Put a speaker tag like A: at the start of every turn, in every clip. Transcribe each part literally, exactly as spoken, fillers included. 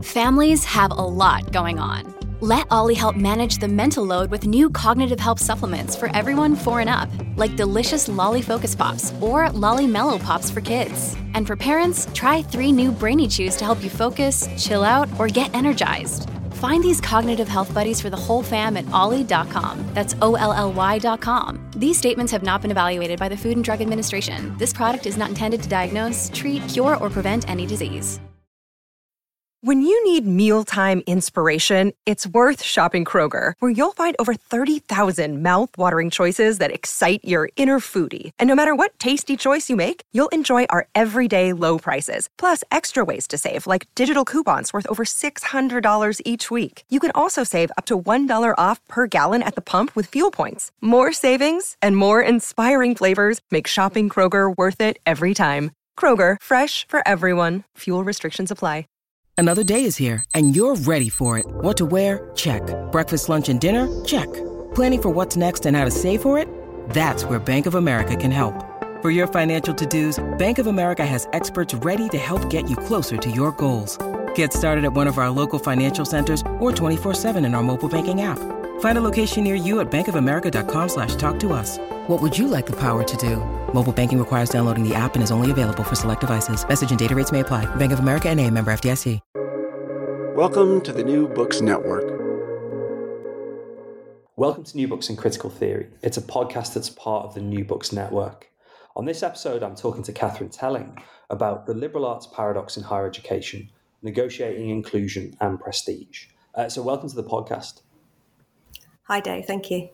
A: Families have a lot going on. Let Ollie help manage the mental load with new cognitive help supplements for everyone four and up, like delicious Lolly Focus Pops or Lolly Mellow Pops for kids. And for parents, try three new Brainy Chews to help you focus, chill out, or get energized. Find these cognitive health buddies for the whole fam at ollie dot com. That's O L L Y dot com. These statements have not been evaluated by the Food and Drug Administration. This product is not intended to diagnose, treat, cure, or prevent any disease.
B: When you need mealtime inspiration, it's worth shopping Kroger, where you'll find over thirty thousand mouth-watering choices that excite your inner foodie. And no matter what tasty choice you make, you'll enjoy our everyday low prices, plus extra ways to save, like digital coupons worth over six hundred dollars each week. You can also save up to one dollar off per gallon at the pump with fuel points. More savings and more inspiring flavors make shopping Kroger worth it every time. Kroger, fresh for everyone. Fuel restrictions apply.
C: Another day is here, and you're ready for it. What to wear? Check. Breakfast, lunch, and dinner? Check. Planning for what's next and how to save for it? That's where Bank of America can help. For your financial to-dos, Bank of America has experts ready to help get you closer to your goals. Get started at one of our local financial centers or twenty-four seven in our mobile banking app. Find a location near you at bankofamerica.com slash talk to us. What would you like the power to do? Mobile banking requires downloading the app and is only available for select devices. Message and data rates may apply. Bank of America N A, member F D I C.
D: Welcome to the New Books Network.
E: Welcome to New Books in Critical Theory. It's a podcast that's part of the New Books Network. On this episode, I'm talking to Catherine Telling about the liberal arts paradox in higher education, negotiating inclusion and prestige. Uh, so welcome to the podcast.
F: Hi, Dave. Thank you.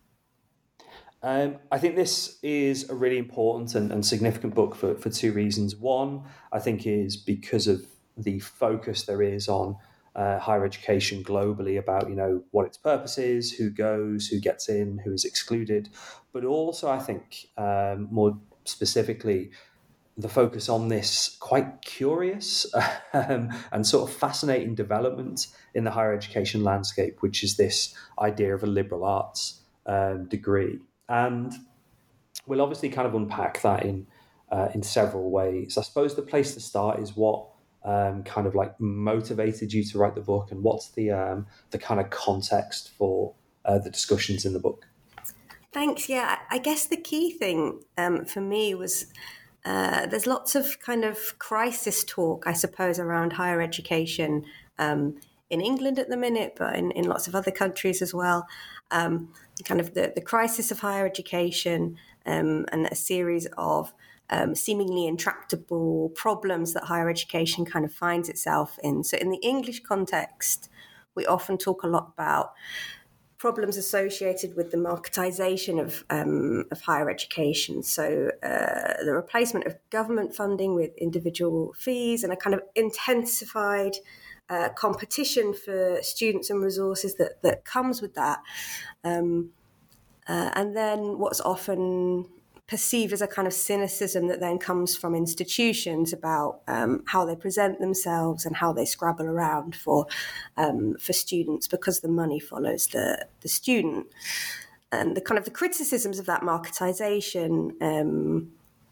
E: Um, I think this is a really important and, and significant book for, for two reasons. One, I think, is because of the focus there is on uh, higher education globally about, you know, what its purpose is, who goes, who gets in, who is excluded. But also, I think, um, more specifically, the focus on this quite curious um, and sort of fascinating development in the higher education landscape, which is this idea of a liberal arts um, degree. And we'll obviously kind of unpack that in uh, in several ways. I suppose the place to start is what um, kind of like motivated you to write the book, and what's the um, the kind of context for uh, the discussions in the book.
F: Thanks. Yeah, I guess the key thing um, for me was uh, there's lots of kind of crisis talk, I suppose, around higher education um, in England at the minute, but in, in lots of other countries as well. Um, kind of the, the crisis of higher education um, and a series of um, seemingly intractable problems that higher education kind of finds itself in. So in the English context, we often talk a lot about problems associated with the marketization of um, of higher education. So uh, the replacement of government funding with individual fees and a kind of intensified Uh, competition for students and resources that, that comes with that. Um, uh, and then what's often perceived as a kind of cynicism that then comes from institutions about um, how they present themselves and how they scrabble around for um, for students because the money follows the, the student. And the kind of the criticisms of that marketization um,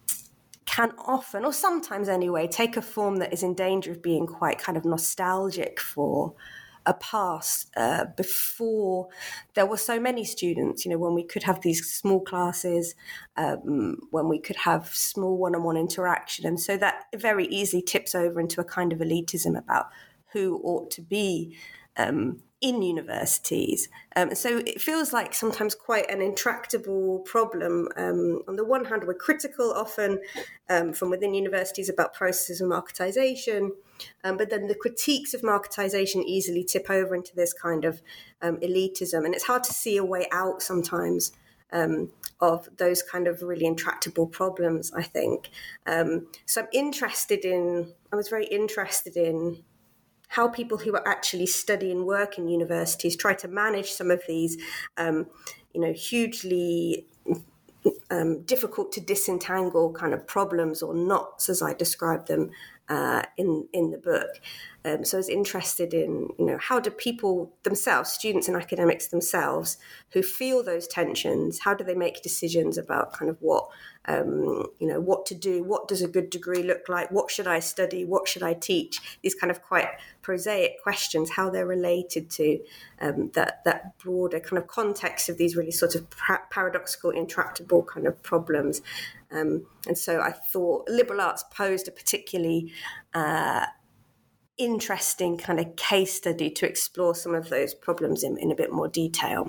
F: can often, or sometimes anyway, take a form that is in danger of being quite kind of nostalgic for a past uh, before there were so many students, you know, when we could have these small classes, um, when we could have small one-on-one interaction. And so that very easily tips over into a kind of elitism about who ought to be um, in universities. Um, so it feels like sometimes quite an intractable problem. Um, on the one hand, we're critical often um, from within universities about processes of marketization, um, but then the critiques of marketization easily tip over into this kind of um, elitism. And it's hard to see a way out sometimes um, of those kind of really intractable problems, I think. Um, so I'm interested in, I was very interested in how people who actually study and work in universities try to manage some of these, um, you know, hugely um, difficult to disentangle kind of problems or knots, as I describe them, uh, in in the book. Um, so I was interested in, you know, how do people themselves, students and academics themselves, who feel those tensions, how do they make decisions about kind of what, um, you know, what to do, what does a good degree look like, what should I study, what should I teach? These kind of quite prosaic questions, how they're related to um, that that broader kind of context of these really sort of pra- paradoxical, intractable kind of problems. Um, and so I thought liberal arts posed a particularly uh, interesting kind of case study to explore some of those problems in, in a bit more detail.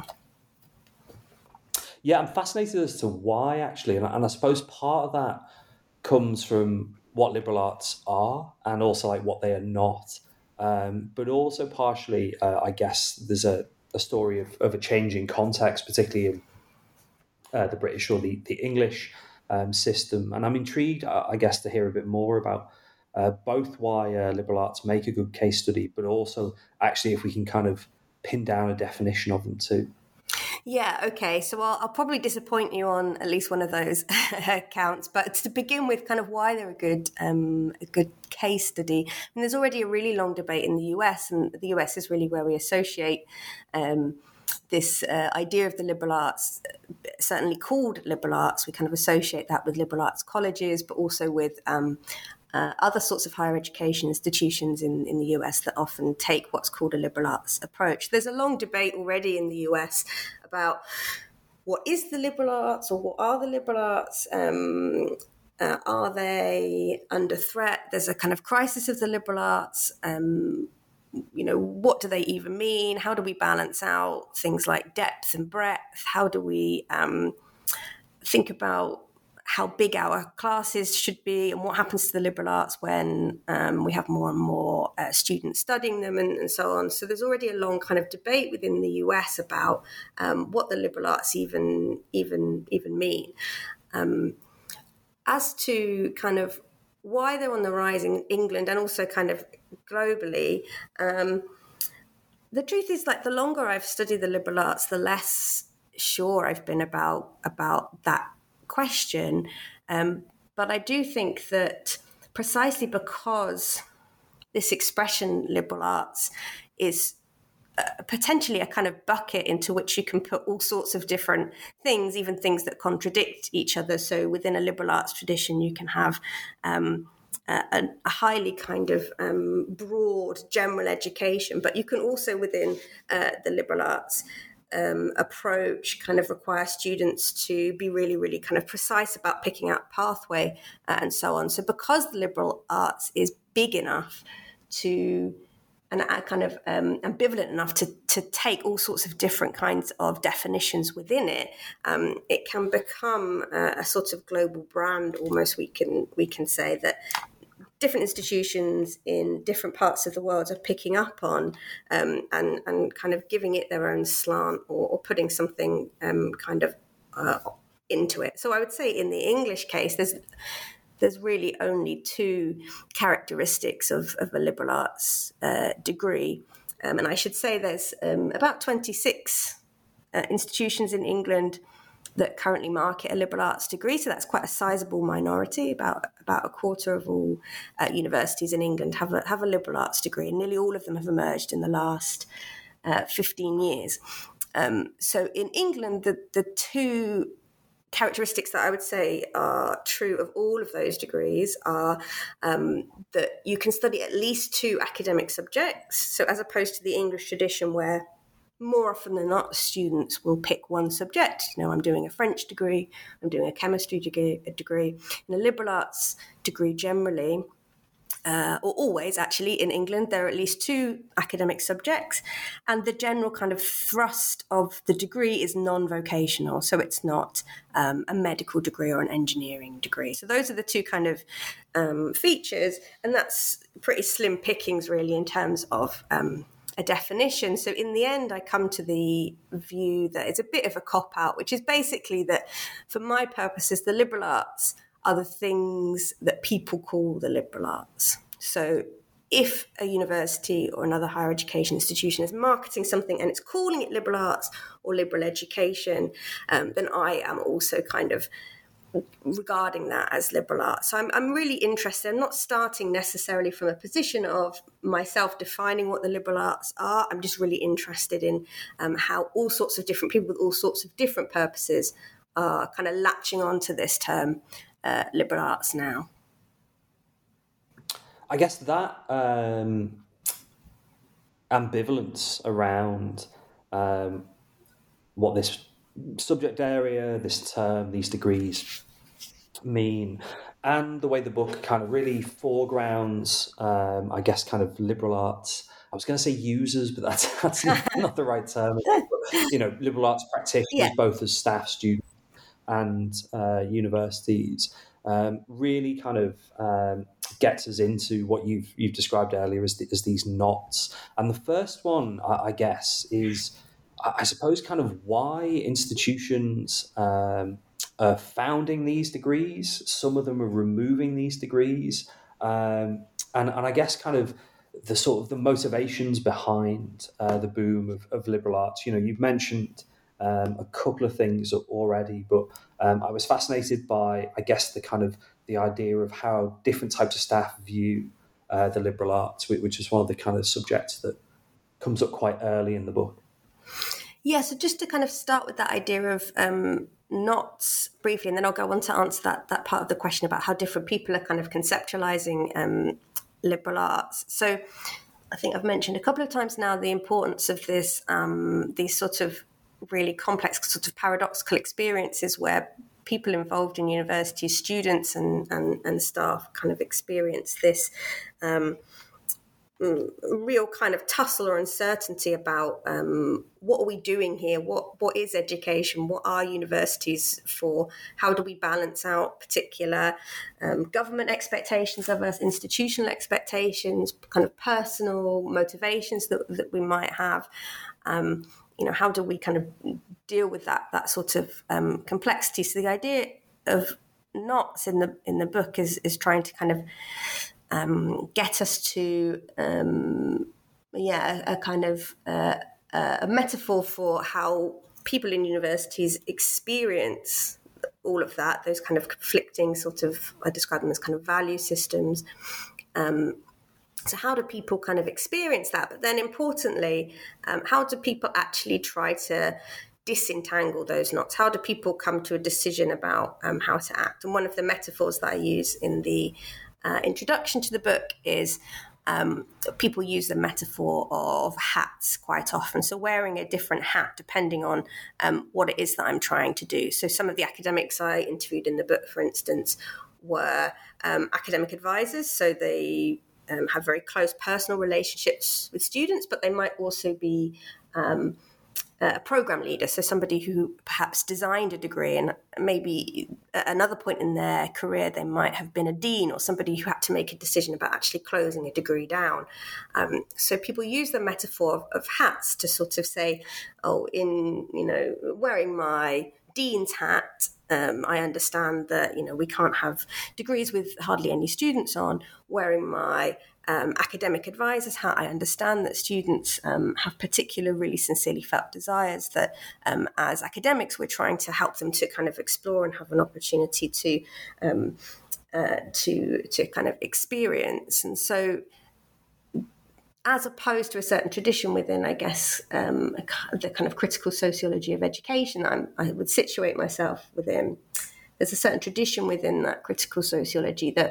E: Yeah, I'm fascinated as to why, actually. And, and I suppose part of that comes from what liberal arts are and also like what they are not. Um, but also partially, uh, I guess, there's a, a story of, of a changing context, particularly in uh, the British or the, the English um, system. And I'm intrigued, I guess, to hear a bit more about uh, both why uh, liberal arts make a good case study, but also actually if we can kind of pin down a definition of them too.
F: Yeah, okay. So I'll, I'll probably disappoint you on at least one of those counts. But to begin with, kind of why they're a good, um, a good case study. And there's already a really long debate in the U S, and the U S is really where we associate um, this uh, idea of the liberal arts, certainly called liberal arts. We kind of associate that with liberal arts colleges, but also with um, uh, other sorts of higher education institutions in, in the U S that often take what's called a liberal arts approach. There's a long debate already in the U S about what is the liberal arts, or what are the liberal arts? Um, uh, are they under threat? There's a kind of crisis of the liberal arts. Um, you know, what do they even mean? How do we balance out things like depth and breadth? How do we um, think about how big our classes should be, and what happens to the liberal arts when um, we have more and more uh, students studying them, and, and so on. So there's already a long kind of debate within the U S about um, what the liberal arts even even even mean. Um, as to kind of why they're on the rise in England and also kind of globally, um, the truth is, like, the longer I've studied the liberal arts, the less sure I've been about about that question. Um, but I do think that precisely because this expression liberal arts is uh, potentially a kind of bucket into which you can put all sorts of different things, even things that contradict each other. So within a liberal arts tradition, you can have um, a, a highly kind of um, broad general education, but you can also within uh, the liberal arts Um, approach kind of require students to be really, really kind of precise about picking out pathway uh, and so on. So because the liberal arts is big enough to, and uh, kind of um, ambivalent enough to, to take all sorts of different kinds of definitions within it, um, it can become a, a sort of global brand almost, we can we can say, that different institutions in different parts of the world are picking up on um, and, and kind of giving it their own slant, or, or putting something um, kind of uh, into it. So I would say in the English case, there's there's really only two characteristics of, of a liberal arts uh, degree. Um, and I should say there's um, about twenty-six uh, institutions in England that currently market a liberal arts degree. So that's quite a sizable minority. About about a quarter of all uh, universities in England have a, have a liberal arts degree, and nearly all of them have emerged in the last uh, fifteen years. Um, so in England, the, the two characteristics that I would say are true of all of those degrees are um, that you can study at least two academic subjects. So as opposed to the English tradition, where more often than not, students will pick one subject. You know, I'm doing a French degree, I'm doing a chemistry degree. A degree. In a liberal arts degree generally, uh, or always actually in England, there are at least two academic subjects, and the general kind of thrust of the degree is non-vocational. So it's not um, a medical degree or an engineering degree. So those are the two kind of um, features, and that's pretty slim pickings really in terms of um, a definition. So in the end, I come to the view that it's a bit of a cop-out, which is basically that for my purposes, the liberal arts are the things that people call the liberal arts. So if a university or another higher education institution is marketing something and it's calling it liberal arts or liberal education, um, then I am also kind of regarding that as liberal arts. So I'm, I'm really interested. I'm not starting necessarily from a position of myself defining what the liberal arts are. I'm just really interested in um, how all sorts of different people with all sorts of different purposes are kind of latching onto this term, uh, liberal arts now.
E: I guess that um, ambivalence around um, what this subject area, this term, these degrees mean, and the way the book kind of really foregrounds, um, I guess, kind of liberal arts. I was going to say users, but that's that's not, not the right term. But, you know, liberal arts practitioners, yeah. both as staff, students, and uh, universities, um, really kind of um, gets us into what you've you've described earlier as, the, as these knots. And the first one, I, I guess, is I suppose kind of why institutions um, are founding these degrees. Some of them are removing these degrees, um, and and I guess kind of the sort of the motivations behind uh, the boom of, of liberal arts. You know, you've mentioned um, a couple of things already, but um, I was fascinated by, I guess, the kind of the idea of how different types of staff view uh, the liberal arts, which is one of the kind of subjects that comes up quite early in the book.
F: Yeah, so just to kind of start with that idea of um, knots briefly, and then I'll go on to answer that that part of the question about how different people are kind of conceptualizing um, liberal arts. So I think I've mentioned a couple of times now the importance of this, um, these sort of really complex, sort of paradoxical experiences where people involved in universities, students and, and, and staff kind of experience this um, real kind of tussle or uncertainty about um, what are we doing here? What what is education? What are universities for? How do we balance out particular um, government expectations of us, institutional expectations, kind of personal motivations that, that we might have? Um, you know, how do we kind of deal with that that sort of um, complexity? So the idea of knots in the in the book is is trying to kind of Um, get us to, um, yeah, a, a kind of uh, a metaphor for how people in universities experience all of that, those kind of conflicting sort of, I describe them as kind of value systems. Um, so how do people kind of experience that? But then importantly, um, how do people actually try to disentangle those knots? How do people come to a decision about um, how to act? And one of the metaphors that I use in the Uh, introduction to the book is um, people use the metaphor of hats quite often. So wearing a different hat depending on um, what it is that I'm trying to do. So some of the academics I interviewed in the book, for instance, were um, academic advisors. So they um, have very close personal relationships with students, but they might also be um, a program leader, so somebody who perhaps designed a degree, and maybe at another point in their career they might have been a dean or somebody who had to make a decision about actually closing a degree down. Um, so people use the metaphor of, of hats to sort of say, oh, in, you know, wearing my dean's hat, um, I understand that, you know, we can't have degrees with hardly any students on. Wearing my Um, academic advisors hat, I understand that students um, have particular, really sincerely felt desires that um, as academics we're trying to help them to kind of explore and have an opportunity to um, uh, to to kind of experience. And so as opposed to a certain tradition within, I guess, um, a, the kind of critical sociology of education I'm, I would situate myself within, there's a certain tradition within that critical sociology that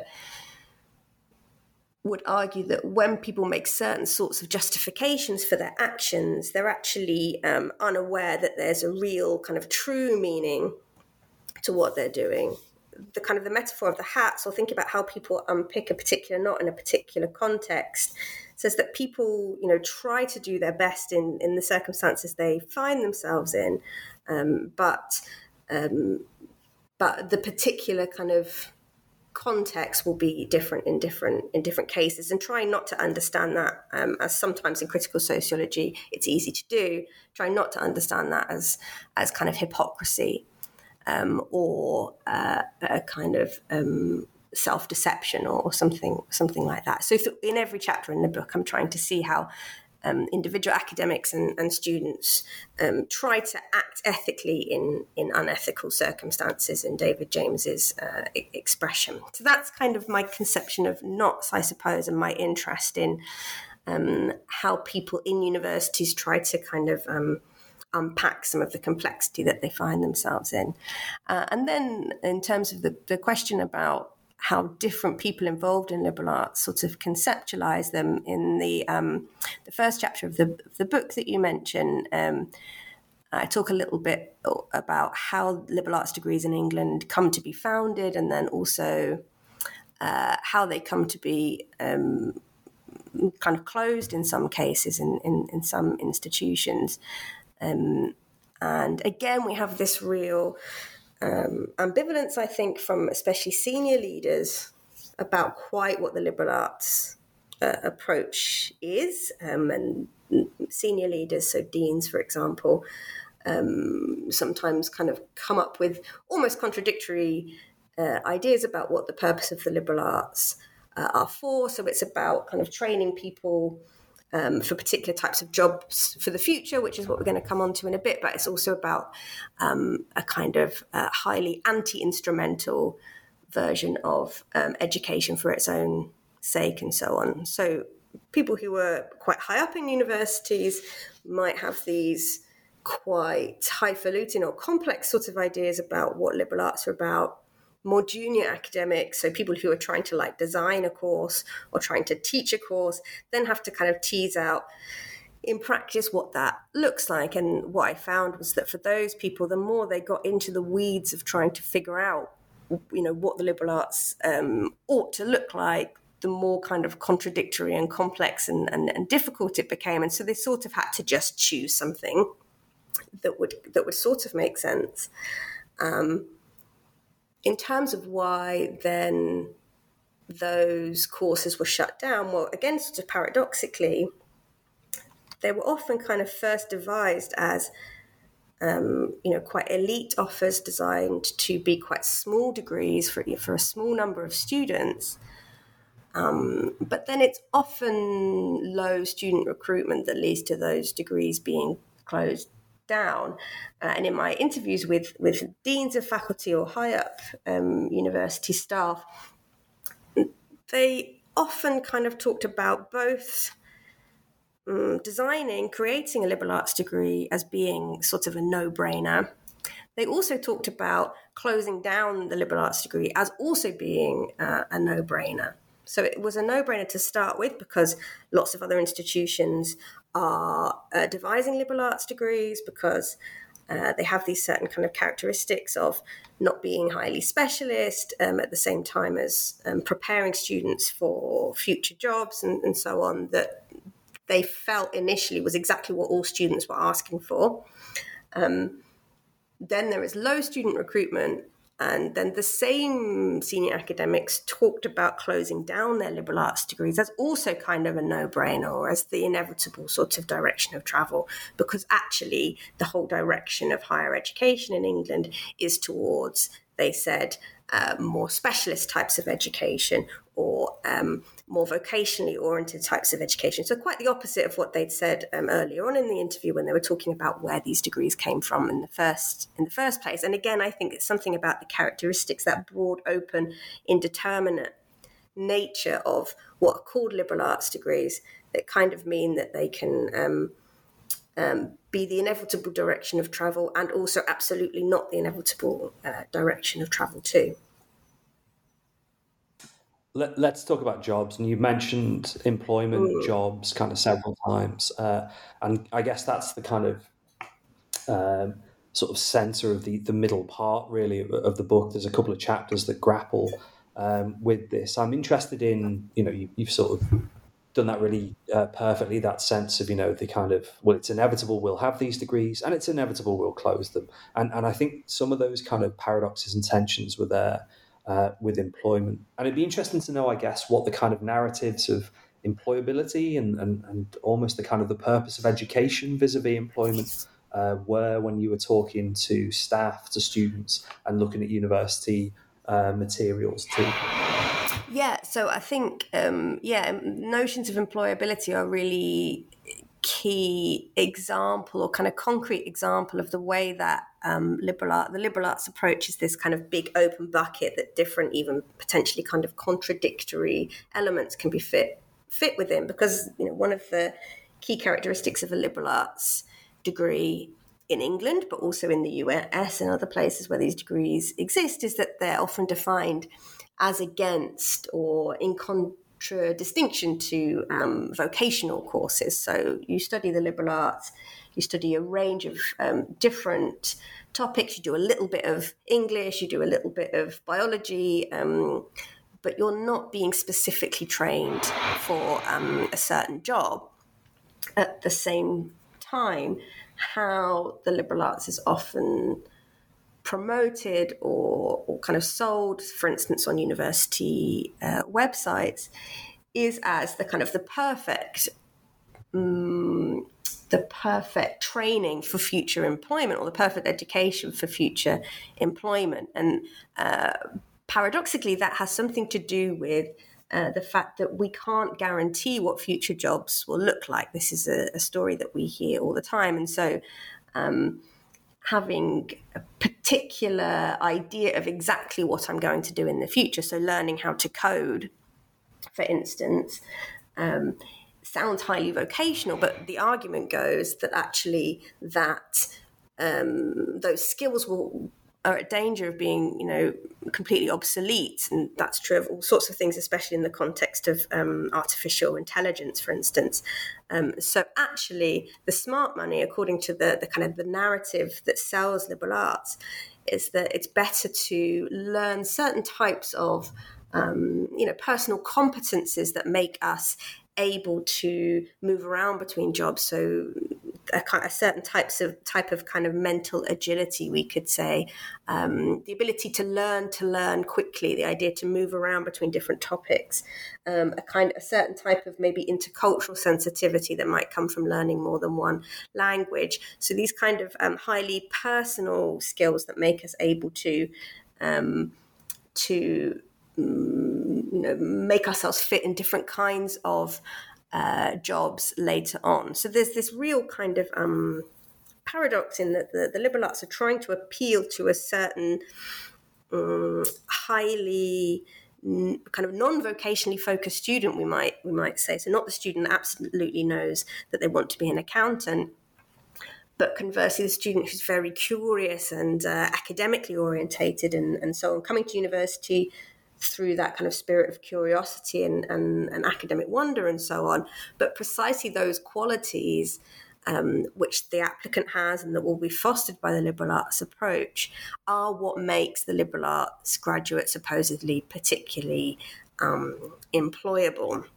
F: would argue that when people make certain sorts of justifications for their actions, they're actually um, unaware that there's a real kind of true meaning to what they're doing. The kind of the metaphor of the hats, or think about how people unpick a particular knot in a particular context, says that people, you know, try to do their best in, in the circumstances they find themselves in, um, but um, but the particular kind of context will be different in different in different cases, and trying not to understand that um, as sometimes in critical sociology it's easy to do, trying not to understand that as as kind of hypocrisy um, or uh, a kind of um, self-deception or, or something something like that. So th- in every chapter in the book I'm trying to see how um, individual academics and, and students um, try to act ethically in, in unethical circumstances, in David James's uh, e- expression. So that's kind of my conception of knots, I suppose, and my interest in um, how people in universities try to kind of um, unpack some of the complexity that they find themselves in. Uh, and then in terms of the, the question about how different people involved in liberal arts sort of conceptualize them, in the um, the first chapter of the, of the book that you mentioned, um, I talk a little bit about how liberal arts degrees in England come to be founded, and then also uh, how they come to be um, kind of closed in some cases in, in, in some institutions. Um, and again, we have this real um, ambivalence, I think, from especially senior leaders about quite what the liberal arts uh, approach is. Um, and senior leaders, so deans, for example, um, sometimes kind of come up with almost contradictory uh, ideas about what the purpose of the liberal arts uh, are for. So it's about kind of training people Um, for particular types of jobs for the future, which is what we're going to come on to in a bit, but it's also about um, a kind of uh, highly anti-instrumental version of um, education for its own sake and so on. So people who were quite high up in universities might have these quite highfalutin or complex sorts of ideas about what liberal arts are about. More junior academics, so people who are trying to like design a course or trying to teach a course, then have to kind of tease out in practice what that looks like. And what I found was that for those people, the more they got into the weeds of trying to figure out, you know, what the liberal arts um, ought to look like, the more kind of contradictory and complex and, and, and difficult it became. And so they sort of had to just choose something that would that would sort of make sense. Um, In terms of why then those courses were shut down, well, again, sort of paradoxically, they were often kind of first devised as, um, you know, quite elite offers designed to be quite small degrees for, for a small number of students. Um, but then it's often low student recruitment that leads to those degrees being closed down. Uh, and in my interviews with, with deans of faculty or high up um, university staff, they often kind of talked about both um, designing, creating a liberal arts degree as being sort of a no-brainer. They also talked about closing down the liberal arts degree as also being uh, a no-brainer. So it was a no-brainer to start with because lots of other institutions are uh, devising liberal arts degrees because uh, they have these certain kind of characteristics of not being highly specialist, um, at the same time as um, preparing students for future jobs and, and so on, that they felt initially was exactly what all students were asking for. Um, then there is low student recruitment. And then the same senior academics talked about closing down their liberal arts degrees as also kind of a no-brainer, or as the inevitable sort of direction of travel, because actually the whole direction of higher education in England is towards, they said, uh, more specialist types of education or um, more vocationally oriented types of education. So quite the opposite of what they'd said um, earlier on in the interview when they were talking about where these degrees came from in the first in the first place. And again, I think it's something about the characteristics, that broad, open, indeterminate nature of what are called liberal arts degrees that kind of mean that they can um, um, be the inevitable direction of travel and also absolutely not the inevitable uh, direction of travel too.
E: Let, let's talk about jobs. And you mentioned employment,
F: Mm.
E: jobs kind of several times. Uh, and I guess that's the kind of um, sort of center of the, the middle part, really, of, of the book. There's a couple of chapters that grapple um, with this. I'm interested in, you know, you, you've sort of done that really uh, perfectly, that sense of, you know, the kind of, well, it's inevitable we'll have these degrees and it's inevitable we'll close them. And, and I think some of those kind of paradoxes and tensions were there Uh, with employment. And it'd be interesting to know, I guess, what the kind of narratives of employability and, and, and almost the kind of the purpose of education vis-a-vis employment uh, were when you were talking to staff, to students, and looking at university uh, materials too.
F: Yeah, so I think, um, yeah, notions of employability are really key example or kind of concrete example of the way that um, liberal art, the liberal arts approach is this kind of big open bucket that different, even potentially kind of contradictory elements can be fit fit within. Because, you know, one of the key characteristics of a liberal arts degree in England, but also in the U S and other places where these degrees exist, is that they're often defined as against or in contradistinction to um, vocational courses. So you study the liberal arts, you study a range of um, different topics, you do a little bit of English, you do a little bit of biology, um, but you're not being specifically trained for um, a certain job. At the same time, how the liberal arts is often promoted or, or kind of sold, for instance, on university uh, websites, is as the kind of the perfect, um, the perfect training for future employment, or the perfect education for future employment. And uh, paradoxically, that has something to do with uh, the fact that we can't guarantee what future jobs will look like. This is a, a story that we hear all the time, and so. Um, having a particular idea of exactly what I'm going to do in the future. So learning how to code, for instance, um, sounds highly vocational, but the argument goes that actually that um, those skills will are at danger of being, you know, completely obsolete. And that's true of all sorts of things, especially in the context of um, artificial intelligence, for instance. Um, so actually, the smart money, according to the, the kind of the narrative that sells liberal arts, is that it's better to learn certain types of, um, you know, personal competences that make us able to move around between jobs. So a, a certain types of type of kind of mental agility, we could say, um, the ability to learn to learn quickly, the idea to move around between different topics, um, a kind a certain type of maybe intercultural sensitivity that might come from learning more than one language. So these kind of um, highly personal skills that make us able to um, to you know, make ourselves fit in different kinds of uh, jobs later on. So there's this real kind of um, paradox in that the, the liberal arts are trying to appeal to a certain um, highly n- kind of non-vocationally focused student, we might we might say. So not the student that absolutely knows that they want to be an accountant, but conversely, the student who's very curious and uh, academically orientated and, and so on, coming to university through that kind of spirit of curiosity and, and, and academic wonder and so on. But precisely those qualities um, which the applicant has and that will be fostered by the liberal arts approach are what makes the liberal arts graduate supposedly particularly um, employable.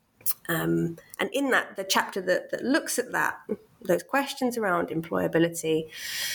F: Um, and in that, the chapter that, that looks at that, those questions around employability,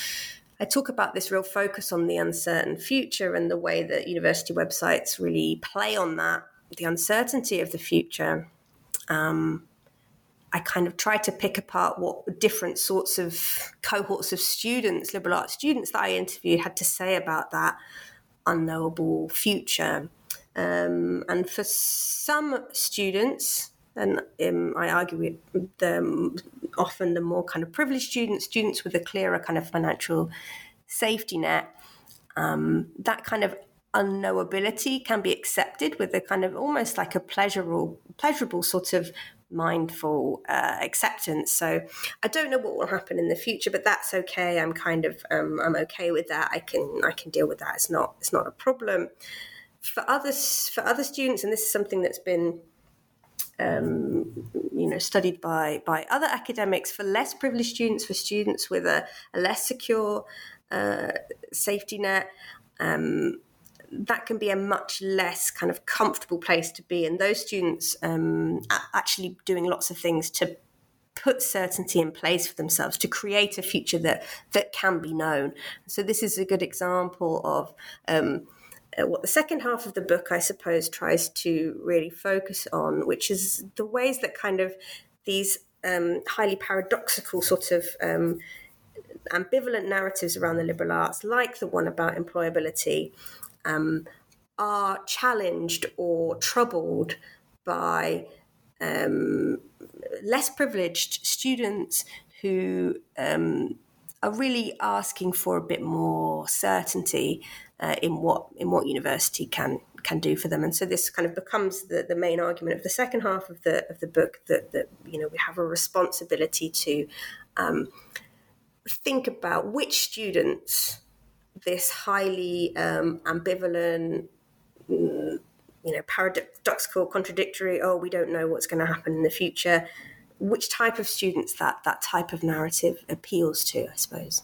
F: I talk about this real focus on the uncertain future and the way that university websites really play on that, the uncertainty of the future. Um, I kind of try to pick apart what different sorts of cohorts of students, liberal arts students that I interviewed had to say about that unknowable future. Um, and for some students, and um, I argue with them, often the more kind of privileged students, students with a clearer kind of financial safety net, um, that kind of unknowability can be accepted with a kind of almost like a pleasurable, pleasurable sort of mindful uh, acceptance. So I don't know what will happen in the future, but that's okay. I'm kind of um, I'm okay with that. I can I can deal with that. It's not it's not a problem. For others, for other students, and this is something that's been Um, you know, studied by by other academics, for less privileged students, for students with a, a less secure uh, safety net, um, that can be a much less kind of comfortable place to be. And those students um, are actually doing lots of things to put certainty in place for themselves, to create a future that that can be known. So this is a good example of um, Uh, what the second half of the book, I suppose, tries to really focus on, which is the ways that kind of these um, highly paradoxical sort of um, ambivalent narratives around the liberal arts, like the one about employability, um, are challenged or troubled by um, less privileged students who um, are really asking for a bit more certainty uh, in what in what university can can do for them. And so this kind of becomes the, the main argument of the second half of the of the book, that, that you know we have a responsibility to um, think about which students this highly um, ambivalent, you know, paradoxical, contradictory, oh, we don't know what's going to happen in the future, which type of students that that type of narrative appeals to, I suppose.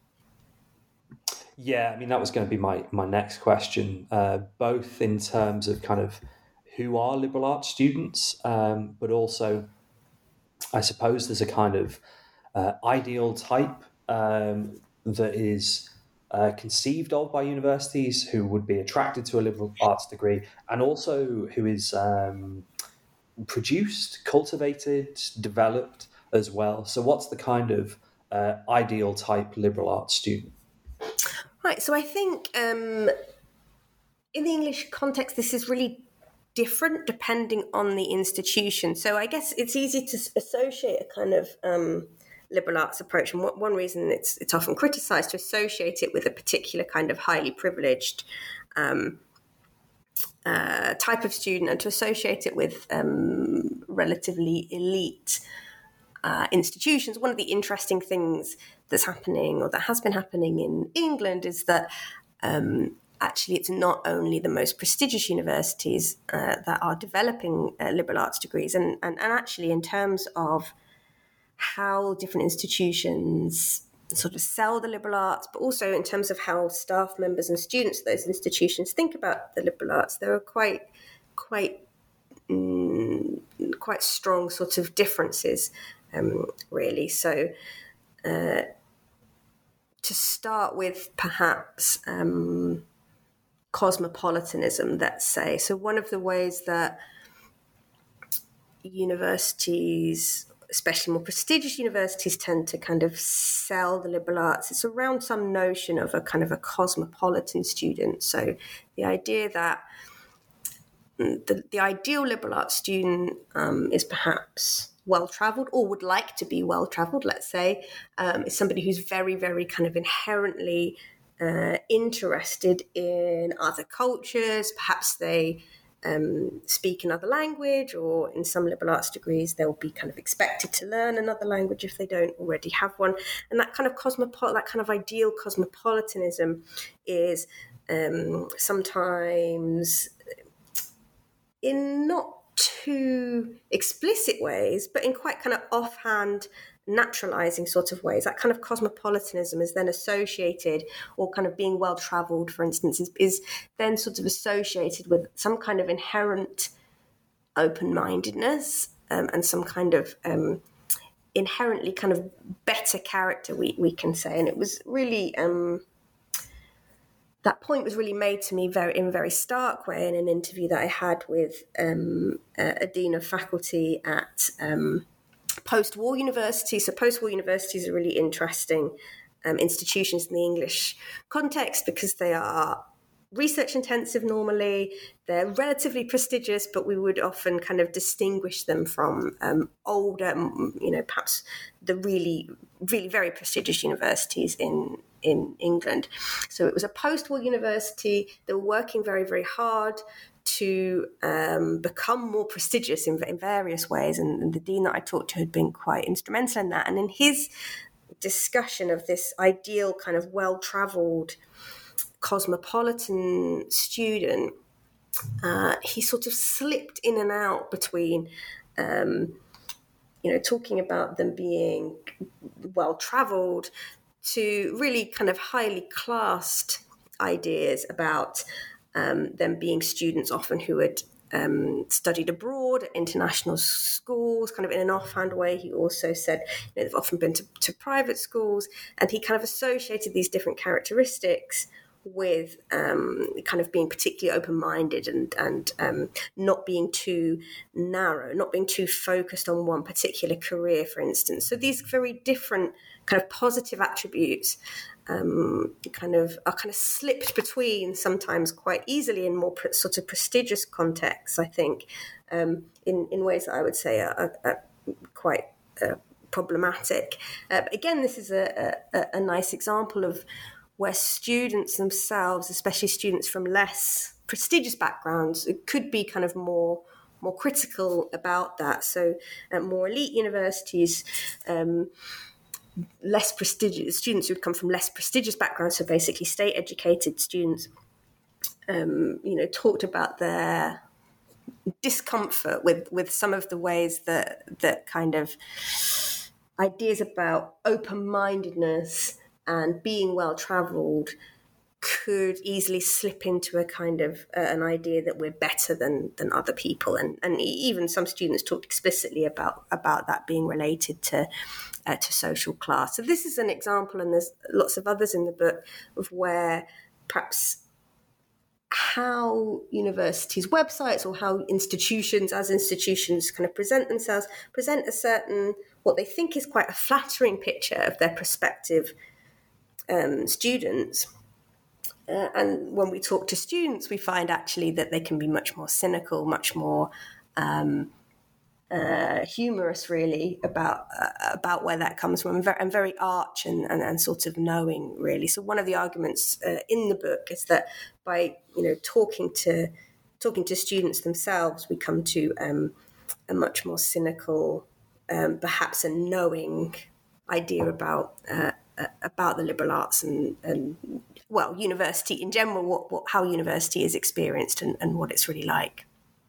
E: Yeah, I mean, that was going to be my, my next question, uh, both in terms of kind of who are liberal arts students, um, but also, I suppose there's a kind of uh, ideal type um, that is uh, conceived of by universities who would be attracted to a liberal arts degree, and also who is um, produced, cultivated, developed as well. So what's the kind of uh, ideal type liberal arts student?
F: Right, so I think um, in the English context, this is really different depending on the institution. So I guess it's easy to associate a kind of um, liberal arts approach, and one reason it's it's often criticised, to associate it with a particular kind of highly privileged um, uh, type of student, and to associate it with um, relatively elite Uh, institutions. One of the interesting things that's happening, or that has been happening in England, is that um, actually it's not only the most prestigious universities uh, that are developing uh, liberal arts degrees, and, and, and actually in terms of how different institutions sort of sell the liberal arts, but also in terms of how staff members and students of those institutions think about the liberal arts, there are quite, quite, mm, quite strong sort of differences. Um, really. So uh, to start with, perhaps um, cosmopolitanism, let's say. So one of the ways that universities, especially more prestigious universities, tend to kind of sell the liberal arts, it's around some notion of a kind of a cosmopolitan student. So the idea that the, the ideal liberal arts student um, is perhaps well-travelled, or would like to be well-travelled, let's say, um, is somebody who's very, very kind of inherently uh, interested in other cultures. Perhaps they um, speak another language, or in some liberal arts degrees, they'll be kind of expected to learn another language if they don't already have one. And that kind of cosmopol- that kind of ideal cosmopolitanism is um, sometimes in not too explicit ways, but in quite kind of offhand, naturalizing sort of ways. That kind of cosmopolitanism is then associated, or kind of being well-traveled, for instance, is, is then sort of associated with some kind of inherent open-mindedness um, and some kind of um, inherently kind of better character, we, we can say. And it was really... Um, that point was really made to me very in a very stark way in an interview that I had with um, a, a dean of faculty at um, post-war universities. So post-war universities are really interesting um, institutions in the English context, because they are research intensive normally, they're relatively prestigious, but we would often kind of distinguish them from um, older, you know, perhaps the really, really very prestigious universities in in England. So it was a post-war university. They were working very, very hard to um, become more prestigious in, in various ways. And, and the dean that I talked to had been quite instrumental in that. And in his discussion of this ideal kind of well-travelled cosmopolitan student, uh, he sort of slipped in and out between um, you know, talking about them being well-travelled to really kind of highly classed ideas about um, them being students often who had um, studied abroad at international schools, kind of in an offhand way. He also said, you know, they've often been to, to private schools, and he kind of associated these different characteristics with um, kind of being particularly open-minded and, and um, not being too narrow, not being too focused on one particular career, for instance. So these very different kind of positive attributes um, kind of are kind of slipped between sometimes quite easily in more pre- sort of prestigious contexts, I think, um, in, in ways that I would say are, are quite uh, problematic. Uh, but again, this is a, a, a nice example of where students themselves, especially students from less prestigious backgrounds, could be kind of more more critical about that. So at more elite universities, um, less prestigious students who would come from less prestigious backgrounds, so basically state-educated students, um, you know, talked about their discomfort with, with some of the ways that that kind of ideas about open-mindedness and being well-travelled could easily slip into a kind of uh, an idea that we're better than than other people, and and even some students talked explicitly about about that being related to uh, to social class. So this is an example, and there's lots of others in the book, of where perhaps how universities' websites or how institutions as institutions kind of present themselves present a certain, what they think is quite a flattering picture of their prospective um, students. Uh, and when we talk to students, we find actually that they can be much more cynical, much more um, uh, humorous, really, about uh, about where that comes from, and very, and very arch and, and, and sort of knowing, really. So one of the arguments uh, in the book is that by you know talking to talking to students themselves, we come to um, a much more cynical, um, perhaps a knowing idea about uh, about the liberal arts and, and well, university in general, what, what how university is experienced and, and what it's really like.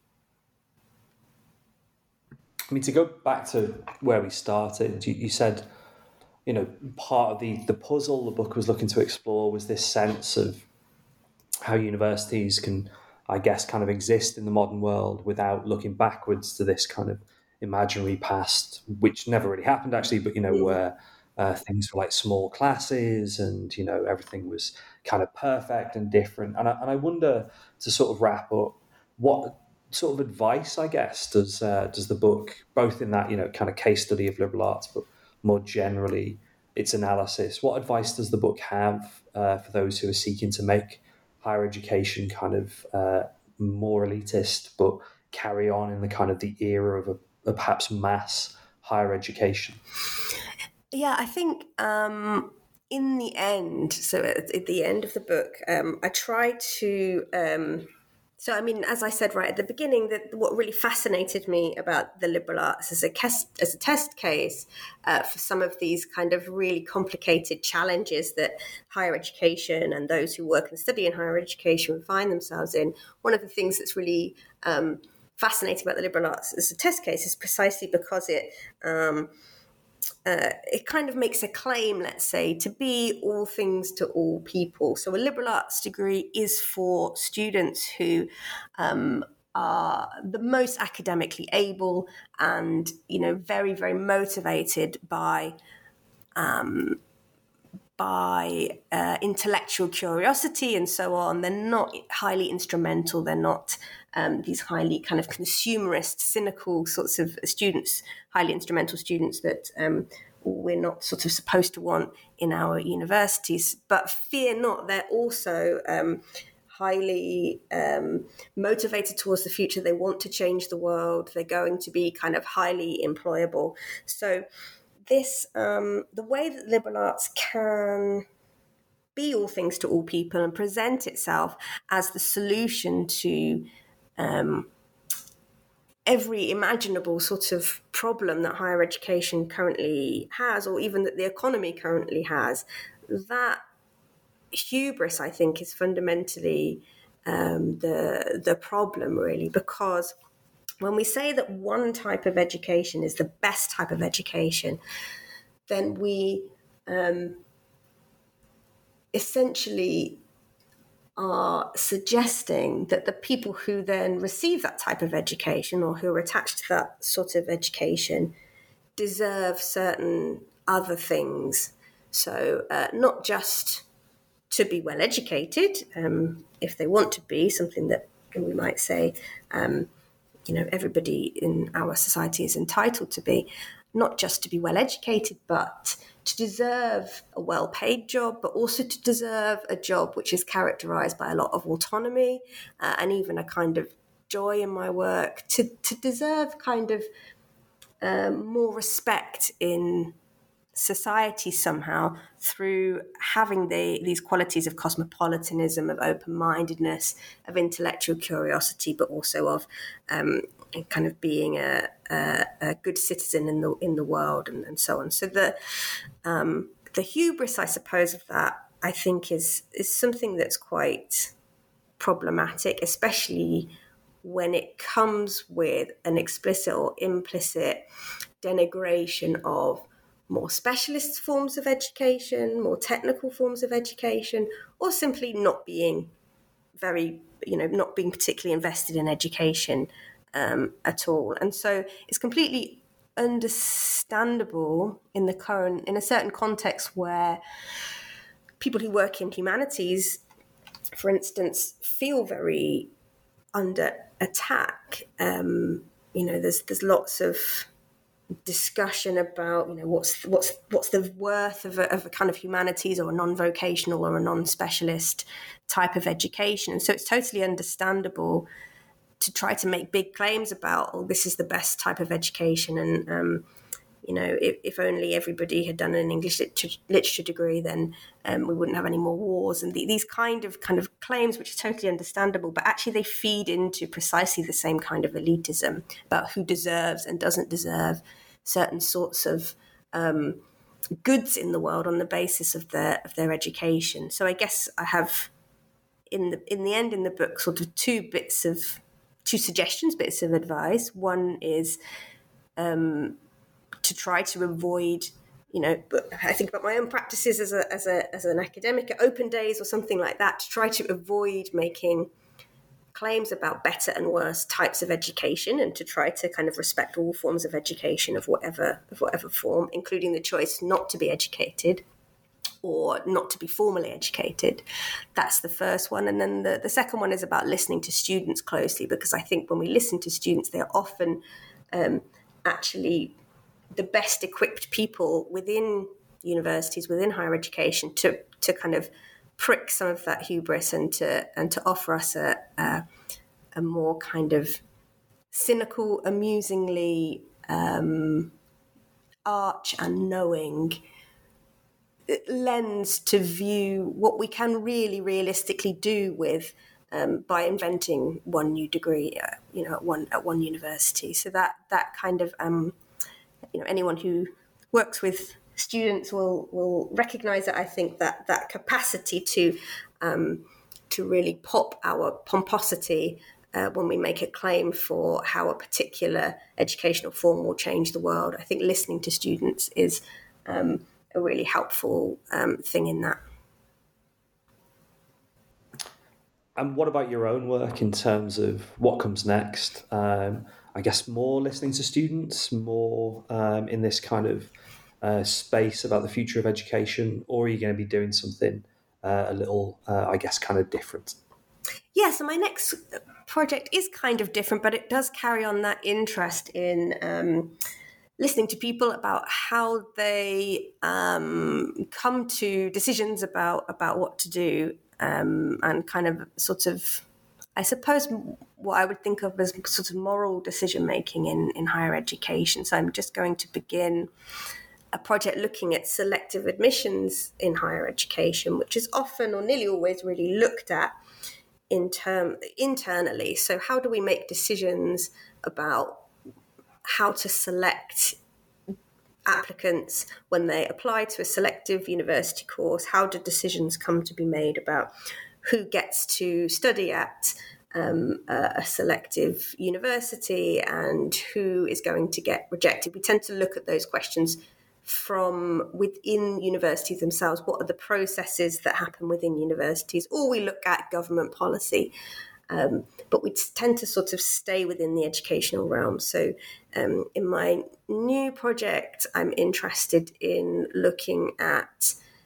E: I mean, to go back to where we started, you, you said, you know, part of the, the puzzle the book was looking to explore was this sense of how universities can, I guess, kind of exist in the modern world without looking backwards to this kind of imaginary past, which never really happened, actually, but, you know, mm-hmm. where uh, things were like small classes and, you know, everything was kind of perfect and different. And I, and I wonder, to sort of wrap up, what sort of advice, I guess, does uh, does the book, both in that, you know, kind of case study of liberal arts, but more generally its analysis, what advice does the book have uh, for those who are seeking to make higher education kind of uh, more elitist, but carry on in the kind of the era of a, a perhaps mass higher education?
F: Yeah, I think um, in the end, so at, at the end of the book, um, I try to... Um, So, I mean, as I said right at the beginning, that what really fascinated me about the liberal arts as a, kes- as a test case uh, for some of these kind of really complicated challenges that higher education and those who work and study in higher education find themselves in. One of the things that's really um, fascinating about the liberal arts as a test case is precisely because it... Um, Uh, it kind of makes a claim, let's say, to be all things to all people. So a liberal arts degree is for students who um, are the most academically able and, you know, very, very motivated by um, by uh, intellectual curiosity and so on. They're not highly instrumental. They're not um, these highly kind of consumerist, cynical sorts of students, highly instrumental students that um, we're not sort of supposed to want in our universities. But fear not, they're also um, highly um, motivated towards the future. They want to change the world. They're going to be kind of highly employable. So this, um, the way that liberal arts can be all things to all people and present itself as the solution to um, every imaginable sort of problem that higher education currently has, or even that the economy currently has, that hubris, I think, is fundamentally um, the the problem, really, because when we say that one type of education is the best type of education, then we um, essentially are suggesting that the people who then receive that type of education or who are attached to that sort of education deserve certain other things. So uh, not just to be well educated, um, if they want to be, something that we might say, um, you know, everybody in our society is entitled to be, not just to be well educated, but to deserve a well-paid job, but also to deserve a job which is characterized by a lot of autonomy uh, and even a kind of joy in my work, to, to deserve kind of um, more respect in society somehow through having the, these qualities of cosmopolitanism, of open-mindedness, of intellectual curiosity, but also of um, kind of being a, a, a good citizen in the in the world, and, and so on. So the um, the hubris, I suppose, of that, I think, is is something that's quite problematic, especially when it comes with an explicit or implicit denigration of more specialist forms of education, more technical forms of education, or simply not being very, you know, not being particularly invested in education um, at all. And so it's completely understandable in the current, in a certain context where people who work in humanities, for instance, feel very under attack. Um, you know, there's there's lots of discussion about, you know, what's what's what's the worth of a, of a kind of humanities or a non-vocational or a non-specialist type of education. And so it's totally understandable to try to make big claims about, oh, this is the best type of education, and um, you know, if, if only everybody had done an English literature, literature degree, then um, we wouldn't have any more wars. And the, these kind of kind of claims, which are totally understandable, but actually they feed into precisely the same kind of elitism about who deserves and doesn't deserve certain sorts of um, goods in the world on the basis of their of their education. So I guess I have, in the in the end, in the book, sort of two bits of two suggestions, bits of advice. One is um, to try to avoid, you know, I think about my own practices as a as a as an academic at open days or something like that, to try to avoid making claims about better and worse types of education, and to try to kind of respect all forms of education of whatever of whatever form, including the choice not to be educated or not to be formally educated. That's the first one. And then the, the second one is about listening to students closely, because I think when we listen to students, they're often um, actually the best equipped people within universities, within higher education, to to kind of prick some of that hubris and to and to offer us a a, a more kind of cynical, amusingly um, arch and knowing lens to view what we can really realistically do with um, by inventing one new degree, uh, you know, at one at one university. So that that kind of um, you know, anyone who works with students will will recognise that. I think that that capacity to um, to really pop our pomposity uh, when we make a claim for how a particular educational form will change the world. I think listening to students is um, a really helpful um, thing in that.
E: And what about your own work in terms of what comes next? Um, I guess more listening to students, more um, in this kind of uh, space about the future of education, or are you going to be doing something uh, a little, uh, I guess, kind of different?
F: Yeah, so my next project is kind of different, but it does carry on that interest in um, listening to people about how they um, come to decisions about, about what to do, um, and kind of sort of, I suppose, what I would think of as sort of moral decision-making in, in higher education. So I'm just going to begin a project looking at selective admissions in higher education, which is often or nearly always really looked at in term, internally. So how do we make decisions about how to select applicants when they apply to a selective university course? How do decisions come to be made about who gets to study at um, a selective university and who is going to get rejected? We tend to look at those questions from within universities themselves. What are the processes that happen within universities? Or we look at government policy. Um, but we tend to sort of stay within the educational realm. So um, in my new project, I'm interested in looking at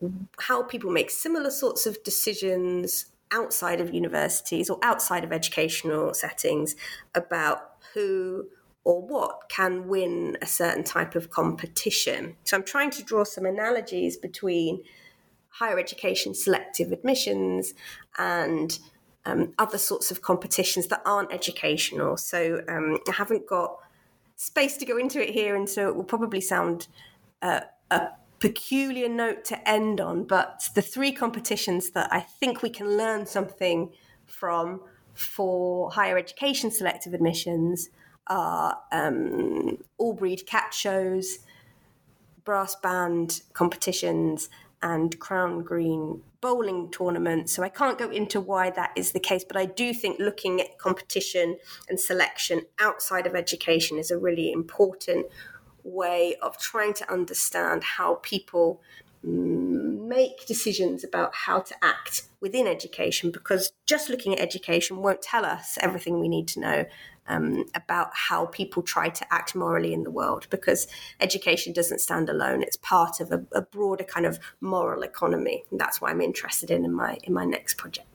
F: how people make similar sorts of decisions outside of universities or outside of educational settings about who or what can win a certain type of competition. So I'm trying to draw some analogies between higher education selective admissions and um, other sorts of competitions that aren't educational. So um, I haven't got space to go into it here, and so it will probably sound uh, a peculiar note to end on, but the three competitions that I think we can learn something from for higher education selective admissions are um, all breed cat shows, brass band competitions, and Crown Green bowling tournaments. So I can't go into why that is the case, but I do think looking at competition and selection outside of education is a really important way of trying to understand how people make decisions about how to act within education, because just looking at education won't tell us everything we need to know um, about how people try to act morally in the world, because education doesn't stand alone. It's part of a, a broader kind of moral economy. And that's what I'm interested in in my in my next project.